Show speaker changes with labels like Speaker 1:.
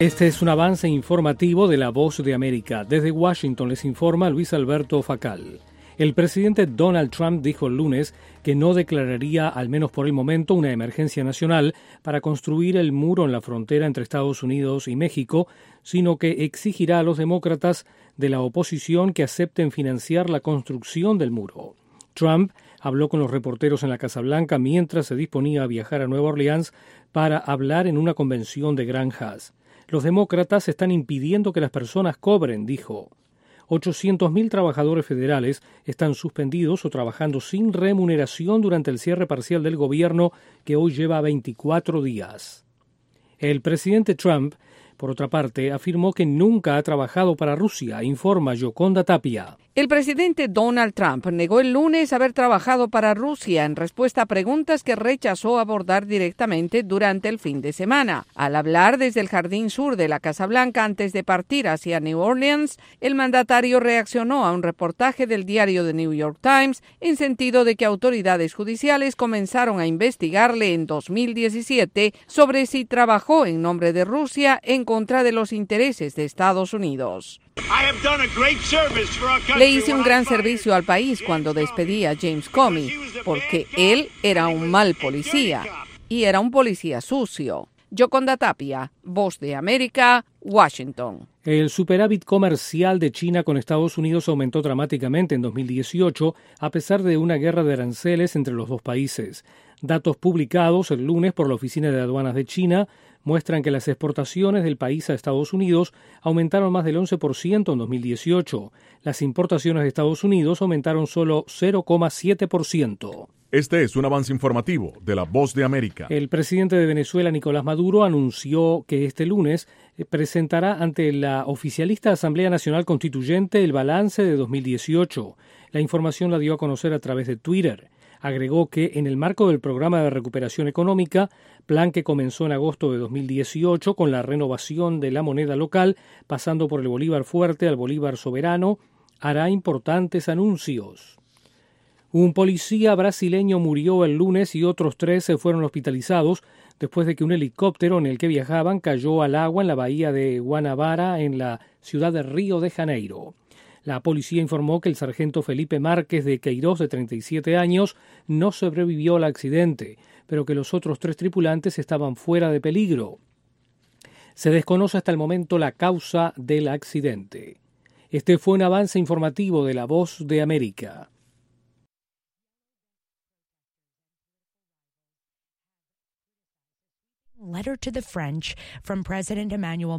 Speaker 1: Este es un avance informativo de La Voz de América. Desde Washington les informa Luis Alberto Facal. El presidente Donald Trump dijo el lunes que no declararía, al menos por el momento, una emergencia nacional para construir el muro en la frontera entre Estados Unidos y México, sino que exigirá a los demócratas de la oposición que acepten financiar la construcción del muro. Trump habló con los reporteros en la Casa Blanca mientras se disponía a viajar a Nueva Orleans para hablar en una convención de granjas. Los demócratas están impidiendo que las personas cobren, dijo. 800.000 trabajadores federales están suspendidos o trabajando sin remuneración durante el cierre parcial del gobierno que hoy lleva 24 días. El presidente Trump, por otra parte, afirmó que nunca ha trabajado para Rusia, informa Yoconda Tapia.
Speaker 2: El presidente Donald Trump negó el lunes haber trabajado para Rusia en respuesta a preguntas que rechazó abordar directamente durante el fin de semana. Al hablar desde el jardín sur de la Casa Blanca antes de partir hacia New Orleans, el mandatario reaccionó a un reportaje del diario The New York Times en sentido de que autoridades judiciales comenzaron a investigarle en 2017 sobre si trabajó en nombre de Rusia en contra de los intereses de Estados Unidos. Le hice un gran servicio al país cuando despedí a James Comey, porque él era un mal policía, y era un policía sucio. Yoconda Tapia, Voz de América, Washington.
Speaker 1: El superávit comercial de China con Estados Unidos aumentó dramáticamente en 2018, a pesar de una guerra de aranceles entre los dos países. Datos publicados el lunes por la Oficina de Aduanas de China muestran que las exportaciones del país a Estados Unidos aumentaron más del 11% en 2018. Las importaciones de Estados Unidos aumentaron solo 0,7%.
Speaker 3: Este es un avance informativo de La Voz de América.
Speaker 1: El presidente de Venezuela, Nicolás Maduro, anunció que este lunes presentará ante la oficialista Asamblea Nacional Constituyente el balance de 2018. La información la dio a conocer a través de Twitter. Agregó que en el marco del programa de recuperación económica, plan que comenzó en agosto de 2018 con la renovación de la moneda local, pasando por el bolívar fuerte al bolívar soberano, hará importantes anuncios. Un policía brasileño murió el lunes y otros 3 se fueron hospitalizados después de que un helicóptero en el que viajaban cayó al agua en la bahía de Guanabara, en la ciudad de Río de Janeiro. La policía informó que el sargento Felipe Márquez de Queiroz, de 37 años, no sobrevivió al accidente, pero que los otros 3 tripulantes estaban fuera de peligro. Se desconoce hasta el momento la causa del accidente. Este fue un avance informativo de La Voz de América.
Speaker 4: Letter to the French from President Emmanuel